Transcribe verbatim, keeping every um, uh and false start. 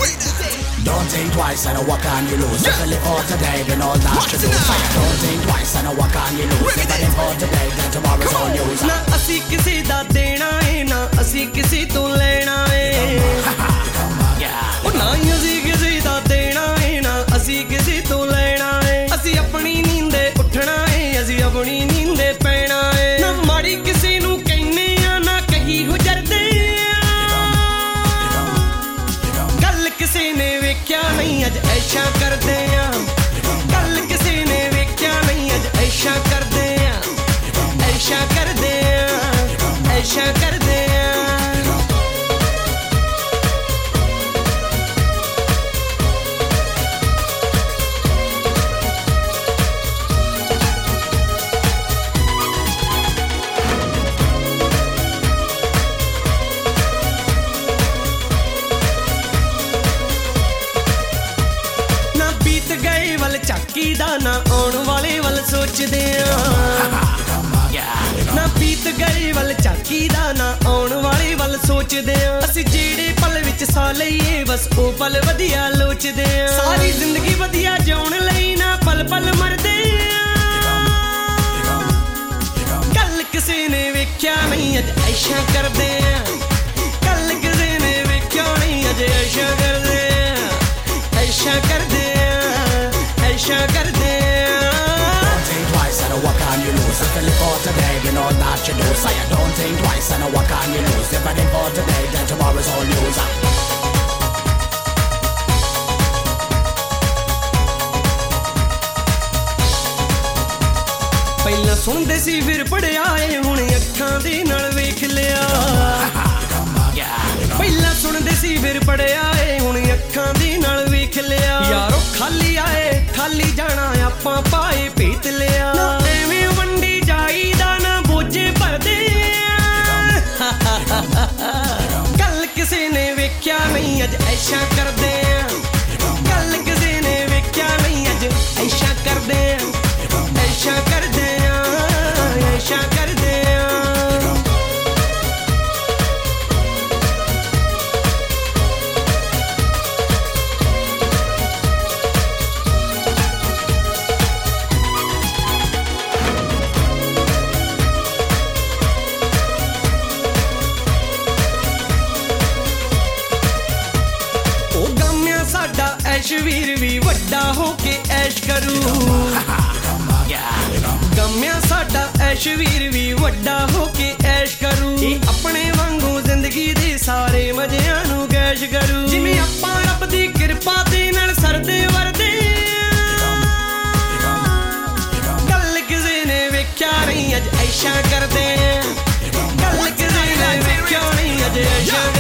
Don't think twice, I know what can you lose. If you live for today, then all that you do. Don't think twice, I know what can you lose. If I live for today, then tomorrow's all news. ना असी किसी दा देना है ना असी किसी तो लेना है ओ ना ही असी किसी दा देना है ना असी किसी तो लेना है असी अपनी नींदे उठना है असी अपनी नींदे पैना है ना माड़ी किसी नू कहने आ ना कही हो जरदे गल किसी ने वेख्या नहीं अज ऐशा करदे आ गल किसी ने वेख्या नहीं अज ऐशा करदे आ ऐशा करदे आ ऐशा करदे आ ना बीत गए वल झाकी दा ना आउण वाले वल सोचदे आ ना बीत गए वल झाकी दा ना आउण वाले वल सोचदे आ असी जेड़े पल विच सा लईए बस ओ पल वधिया लोचदे आ सारी जिंदगी वधिया जिउण लई ना पल पल मरदे आ गल किसी ने वेख्या नहीं अज ऐशा करदे आ गल किसी ने वेख्या नहीं अज ऐशा करदे आ ऐशा करदे आ ऐशा करदे आ Don't think twice, I know what can you lose. If you live for today, then all that you do. Say it, don't think twice, I know what can you lose. If I live for today, then tomorrow's all news. ਪਹਿਲਾਂ ਸੁਣਦੇ ਸੀ ਫਿਰ ਪੜਿਆ ਏ ਹੁਣ ਅੱਖਾਂ ਦੇ ਨਾਲ ਵੇਖ ਲਿਆ ਪਹਿਲਾਂ ਸੁਣਦੇ ਸੀ ਫਿਰ ਪੜਿਆ ਏ ਹੁਣ ਅੱਖਾਂ ਦੇ ਨਾਲ ਵੇਖ ਲਿਆ ਯਾਰੋ ਖਾਲੀ ਆਏ ਖਾਲੀ ਜਾਣਾ ਆਪਾਂ ਪਾਏ ਭੇਤ ਲਿਆ ਨਾ ਐਵੇਂ ਵੰਡੀ ਜਾਈਦਾ ਨਾ ਬੋਝੇ ਭਰਦੇ ਗੱਲ ਕਿਸੇ ਨੇ ਵੇਖਿਆ ਨਹੀਂ ਅੱਜ ਐਸ਼ਾ ਕਰਦੇ ਆ ਗੱਲ ਕਿਸੇ ਨੇ ਵੇਖਿਆ ਨਹੀਂ ਅੱਜ ਐਸ਼ਾ ਕਰਦੇ ਆ ऐशा करदे आ ऐशा करदे आ ओ गम्या साडा ऐश वीर भी वड्डा हो के ऐश करू गम्या साडा ऐश वीर भी वड्डा हो के ऐश करू अपने वांगू जिंदगी दे सारे मजियां नू गैश करू जिवें आपां रब दी किरपा दे नाल सरदे वरदे गल किसे ने वेख्या नहीं अज ऐशा करदे गल किसे ने वेख्या नहीं अज ऐशा